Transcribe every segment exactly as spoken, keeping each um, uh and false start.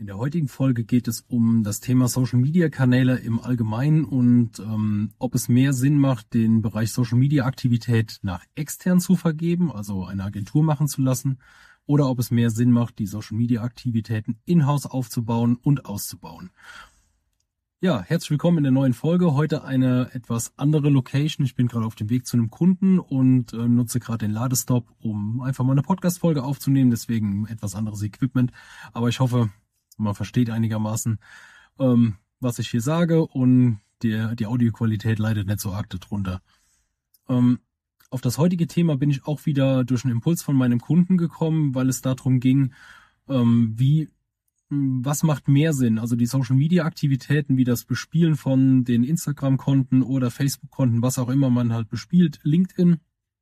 In der heutigen Folge geht es um das Thema Social Media Kanäle im Allgemeinen und ähm, ob es mehr Sinn macht, den Bereich Social Media Aktivität nach extern zu vergeben, also eine Agentur machen zu lassen, oder ob es mehr Sinn macht, die Social Media Aktivitäten in-house aufzubauen und auszubauen. Ja, herzlich willkommen in der neuen Folge. Heute eine etwas andere Location. Ich bin gerade auf dem Weg zu einem Kunden und äh, nutze gerade den Ladestopp, um einfach mal eine Podcast-Folge aufzunehmen. Deswegen etwas anderes Equipment. Aber ich hoffe, man versteht einigermaßen, ähm, was ich hier sage, und die, die Audioqualität leidet nicht so arg darunter. Ähm, auf das heutige Thema bin ich auch wieder durch einen Impuls von meinem Kunden gekommen, weil es darum ging, ähm, wie was macht mehr Sinn? Also die Social-Media-Aktivitäten, wie das Bespielen von den Instagram-Konten oder Facebook-Konten, was auch immer man halt bespielt, LinkedIn,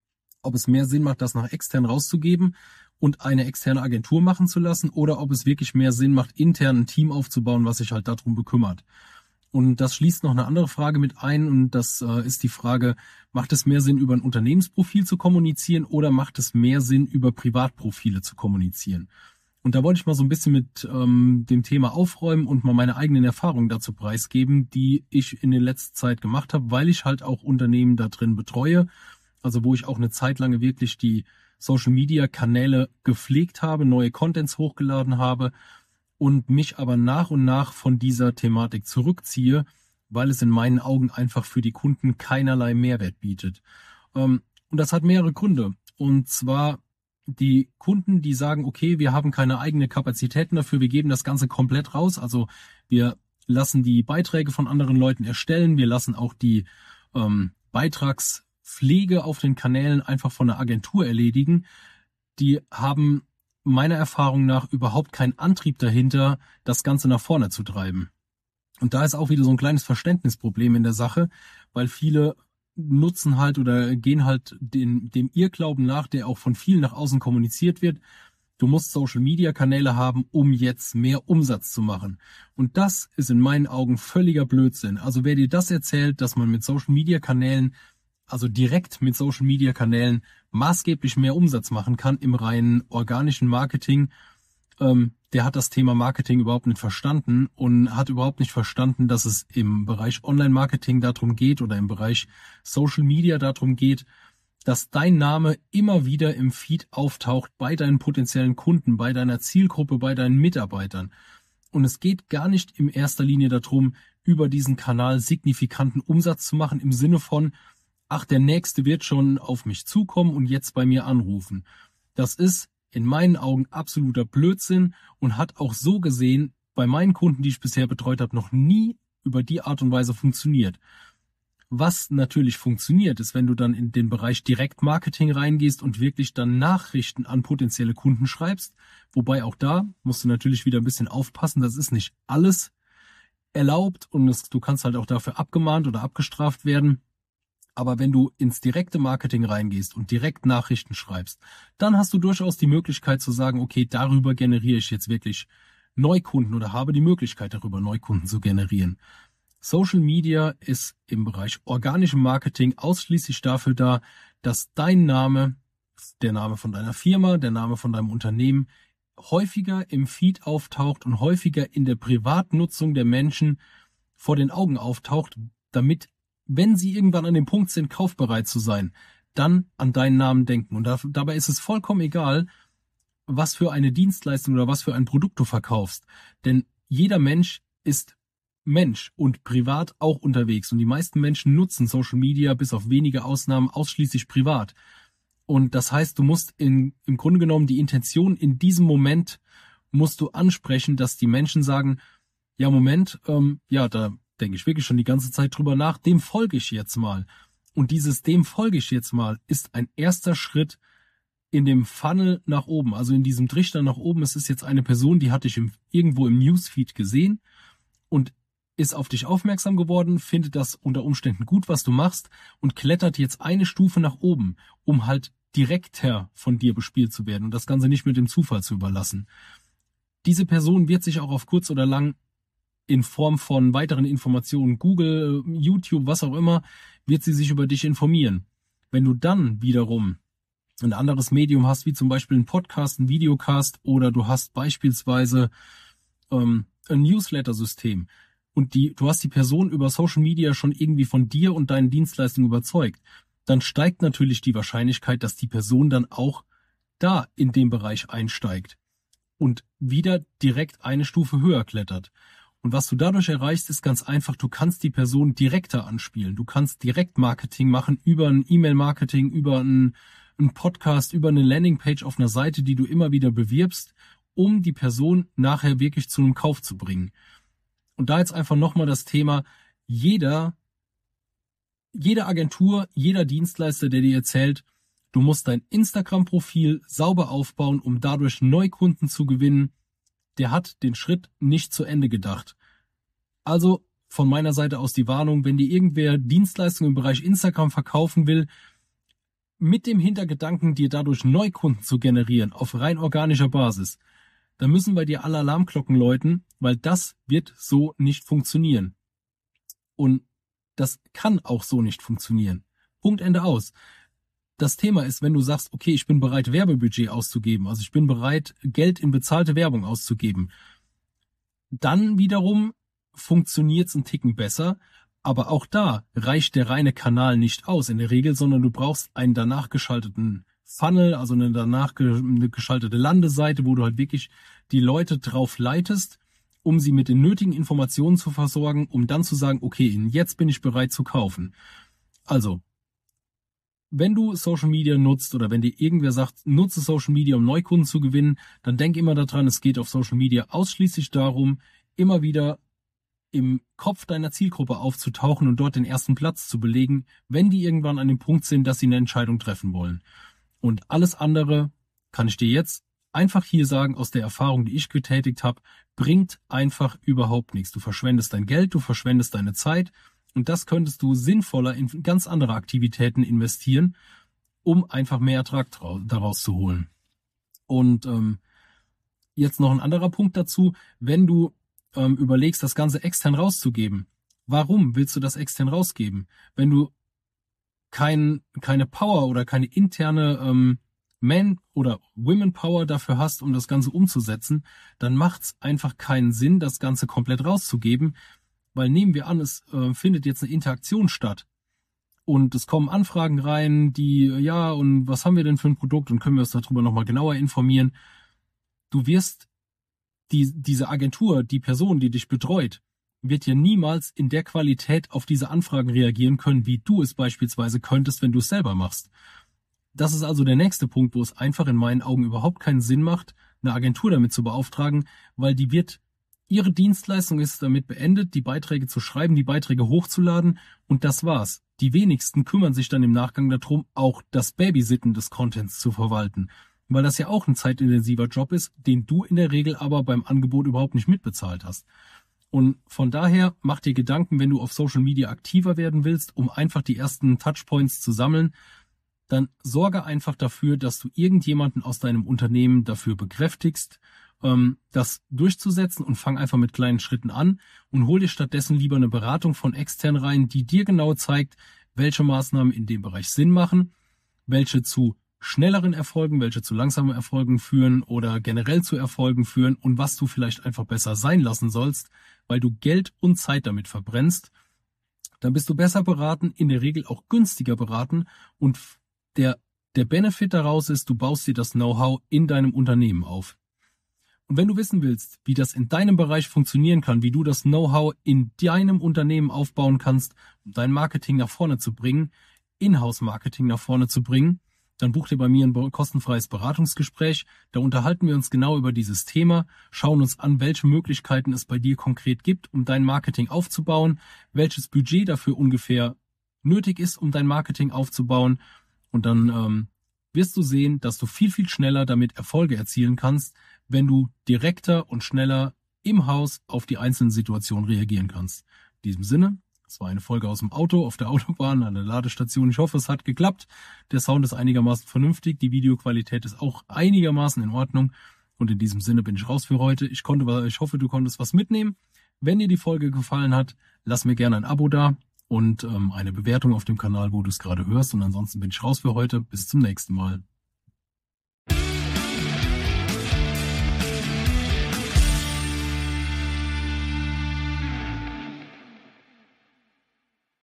ob es mehr Sinn macht, das nach extern rauszugeben und eine externe Agentur machen zu lassen, oder ob es wirklich mehr Sinn macht, intern ein Team aufzubauen, was sich halt darum bekümmert. Und das schließt noch eine andere Frage mit ein, und das äh, ist die Frage, macht es mehr Sinn, über ein Unternehmensprofil zu kommunizieren, oder macht es mehr Sinn, über Privatprofile zu kommunizieren? Und da wollte ich mal so ein bisschen mit ähm, dem Thema aufräumen und mal meine eigenen Erfahrungen dazu preisgeben, die ich in der letzten Zeit gemacht habe, weil ich halt auch Unternehmen da drin betreue, also wo ich auch eine Zeit lang wirklich die Social-Media-Kanäle gepflegt habe, neue Contents hochgeladen habe und mich aber nach und nach von dieser Thematik zurückziehe, weil es in meinen Augen einfach für die Kunden keinerlei Mehrwert bietet. Ähm, und das hat mehrere Gründe. Und zwar die Kunden, die sagen, okay, wir haben keine eigenen Kapazitäten dafür, wir geben das Ganze komplett raus. Also wir lassen die Beiträge von anderen Leuten erstellen, wir lassen auch die ähm, Beitragspflege auf den Kanälen einfach von einer Agentur erledigen. Die haben meiner Erfahrung nach überhaupt keinen Antrieb dahinter, das Ganze nach vorne zu treiben. Und da ist auch wieder so ein kleines Verständnisproblem in der Sache, weil viele nutzen halt oder gehen halt den, dem Irrglauben nach, der auch von vielen nach außen kommuniziert wird. Du musst Social-Media-Kanäle haben, um jetzt mehr Umsatz zu machen. Und das ist in meinen Augen völliger Blödsinn. Also wer dir das erzählt, dass man mit Social-Media-Kanälen, also direkt mit Social-Media-Kanälen maßgeblich mehr Umsatz machen kann im reinen organischen Marketing, ähm, der hat das Thema Marketing überhaupt nicht verstanden und hat überhaupt nicht verstanden, dass es im Bereich Online-Marketing darum geht oder im Bereich Social Media darum geht, dass dein Name immer wieder im Feed auftaucht bei deinen potenziellen Kunden, bei deiner Zielgruppe, bei deinen Mitarbeitern. Und es geht gar nicht in erster Linie darum, über diesen Kanal signifikanten Umsatz zu machen im Sinne von, ach, der Nächste wird schon auf mich zukommen und jetzt bei mir anrufen. Das ist in meinen Augen absoluter Blödsinn und hat auch so gesehen bei meinen Kunden, die ich bisher betreut habe, noch nie über die Art und Weise funktioniert. Was natürlich funktioniert, ist, wenn du dann in den Bereich Direktmarketing reingehst und wirklich dann Nachrichten an potenzielle Kunden schreibst. Wobei auch da musst du natürlich wieder ein bisschen aufpassen, das ist nicht alles erlaubt und es, du kannst halt auch dafür abgemahnt oder abgestraft werden. Aber wenn du ins direkte Marketing reingehst und direkt Nachrichten schreibst, dann hast du durchaus die Möglichkeit zu sagen, okay, darüber generiere ich jetzt wirklich Neukunden oder habe die Möglichkeit, darüber Neukunden zu generieren. Social Media ist im Bereich organischem Marketing ausschließlich dafür da, dass dein Name, der Name von deiner Firma, der Name von deinem Unternehmen häufiger im Feed auftaucht und häufiger in der Privatnutzung der Menschen vor den Augen auftaucht, damit, wenn sie irgendwann an dem Punkt sind, kaufbereit zu sein, dann an deinen Namen denken. Und da, dabei ist es vollkommen egal, was für eine Dienstleistung oder was für ein Produkt du verkaufst. Denn jeder Mensch ist Mensch und privat auch unterwegs. Und die meisten Menschen nutzen Social Media bis auf wenige Ausnahmen ausschließlich privat. Und das heißt, du musst in, im Grunde genommen die Intention in diesem Moment musst du ansprechen, dass die Menschen sagen, ja Moment, ähm, ja, da denke ich wirklich schon die ganze Zeit drüber nach, dem folge ich jetzt mal. Und dieses dem folge ich jetzt mal ist ein erster Schritt in dem Funnel nach oben, also in diesem Trichter nach oben. Es ist jetzt eine Person, die hatte ich im, irgendwo im Newsfeed gesehen und ist auf dich aufmerksam geworden, findet das unter Umständen gut, was du machst, und klettert jetzt eine Stufe nach oben, um halt direkter von dir bespielt zu werden und das Ganze nicht mit dem Zufall zu überlassen. Diese Person wird sich auch auf kurz oder lang in Form von weiteren Informationen, Google, YouTube, was auch immer, wird sie sich über dich informieren. Wenn du dann wiederum ein anderes Medium hast, wie zum Beispiel ein Podcast, ein Videocast, oder du hast beispielsweise ähm, ein Newsletter-System und die, du hast die Person über Social Media schon irgendwie von dir und deinen Dienstleistungen überzeugt, dann steigt natürlich die Wahrscheinlichkeit, dass die Person dann auch da in dem Bereich einsteigt und wieder direkt eine Stufe höher klettert. Und was du dadurch erreichst, ist ganz einfach, du kannst die Person direkter anspielen. Du kannst direkt Marketing machen über ein E-Mail-Marketing, über einen, einen Podcast, über eine Landingpage auf einer Seite, die du immer wieder bewirbst, um die Person nachher wirklich zu einem Kauf zu bringen. Und da jetzt einfach nochmal das Thema, jeder, jede Agentur, jeder Dienstleister, der dir erzählt, du musst dein Instagram-Profil sauber aufbauen, um dadurch Neukunden zu gewinnen, der hat den Schritt nicht zu Ende gedacht. Also von meiner Seite aus die Warnung, wenn dir irgendwer Dienstleistungen im Bereich Instagram verkaufen will, mit dem Hintergedanken, dir dadurch Neukunden zu generieren, auf rein organischer Basis, dann müssen bei dir alle Alarmglocken läuten, weil das wird so nicht funktionieren. Und das kann auch so nicht funktionieren. Punkt, Ende, aus. Das Thema ist, wenn du sagst, okay, ich bin bereit, Werbebudget auszugeben, also ich bin bereit, Geld in bezahlte Werbung auszugeben, dann wiederum funktioniert es einen Ticken besser, aber auch da reicht der reine Kanal nicht aus in der Regel, sondern du brauchst einen danach geschalteten Funnel, also eine danach ge eine geschaltete Landeseite, wo du halt wirklich die Leute drauf leitest, um sie mit den nötigen Informationen zu versorgen, um dann zu sagen, okay, jetzt bin ich bereit zu kaufen. Also, wenn du Social Media nutzt oder wenn dir irgendwer sagt, nutze Social Media, um Neukunden zu gewinnen, dann denk immer daran, es geht auf Social Media ausschließlich darum, immer wieder im Kopf deiner Zielgruppe aufzutauchen und dort den ersten Platz zu belegen, wenn die irgendwann an dem Punkt sind, dass sie eine Entscheidung treffen wollen. Und alles andere, kann ich dir jetzt einfach hier sagen, aus der Erfahrung, die ich getätigt habe, bringt einfach überhaupt nichts. Du verschwendest dein Geld, du verschwendest deine Zeit. Und das könntest du sinnvoller in ganz andere Aktivitäten investieren, um einfach mehr Ertrag daraus zu holen. Und ähm, jetzt noch ein anderer Punkt dazu, wenn du ähm, überlegst, das Ganze extern rauszugeben. Warum willst du das extern rausgeben? Wenn du kein, keine Power oder keine interne ähm, Man- oder Women-Power dafür hast, um das Ganze umzusetzen, dann macht es einfach keinen Sinn, das Ganze komplett rauszugeben. Weil nehmen wir an, es äh, findet jetzt eine Interaktion statt und es kommen Anfragen rein, die, ja, und was haben wir denn für ein Produkt und können wir uns darüber nochmal genauer informieren. Du wirst, die, diese Agentur, die Person, die dich betreut, wird ja niemals in der Qualität auf diese Anfragen reagieren können, wie du es beispielsweise könntest, wenn du es selber machst. Das ist also der nächste Punkt, wo es einfach in meinen Augen überhaupt keinen Sinn macht, eine Agentur damit zu beauftragen, weil die wird Ihre Dienstleistung ist damit beendet, die Beiträge zu schreiben, die Beiträge hochzuladen und das war's. Die wenigsten kümmern sich dann im Nachgang darum, auch das Babysitten des Contents zu verwalten, weil das ja auch ein zeitintensiver Job ist, den du in der Regel aber beim Angebot überhaupt nicht mitbezahlt hast. Und von daher mach dir Gedanken, wenn du auf Social Media aktiver werden willst, um einfach die ersten Touchpoints zu sammeln, dann sorge einfach dafür, dass du irgendjemanden aus deinem Unternehmen dafür bekräftigst, das durchzusetzen und fang einfach mit kleinen Schritten an und hol dir stattdessen lieber eine Beratung von extern rein, die dir genau zeigt, welche Maßnahmen in dem Bereich Sinn machen, welche zu schnelleren Erfolgen, welche zu langsamen Erfolgen führen oder generell zu Erfolgen führen und was du vielleicht einfach besser sein lassen sollst, weil du Geld und Zeit damit verbrennst. Dann bist du besser beraten, in der Regel auch günstiger beraten und der, der Benefit daraus ist, du baust dir das Know-how in deinem Unternehmen auf. Und wenn du wissen willst, wie das in deinem Bereich funktionieren kann, wie du das Know-how in deinem Unternehmen aufbauen kannst, um dein Marketing nach vorne zu bringen, Inhouse-Marketing nach vorne zu bringen, dann buch dir bei mir ein kostenfreies Beratungsgespräch. Da unterhalten wir uns genau über dieses Thema, schauen uns an, welche Möglichkeiten es bei dir konkret gibt, um dein Marketing aufzubauen, welches Budget dafür ungefähr nötig ist, um dein Marketing aufzubauen. Und dann ähm, wirst du sehen, dass du viel, viel schneller damit Erfolge erzielen kannst, wenn du direkter und schneller im Haus auf die einzelnen Situationen reagieren kannst. In diesem Sinne, es war eine Folge aus dem Auto, auf der Autobahn, an der Ladestation. Ich hoffe, es hat geklappt. Der Sound ist einigermaßen vernünftig, die Videoqualität ist auch einigermaßen in Ordnung. Und in diesem Sinne bin ich raus für heute. Ich konnte, ich hoffe, du konntest was mitnehmen. Wenn dir die Folge gefallen hat, lass mir gerne ein Abo da und ähm, eine Bewertung auf dem Kanal, wo du es gerade hörst. Und ansonsten bin ich raus für heute. Bis zum nächsten Mal.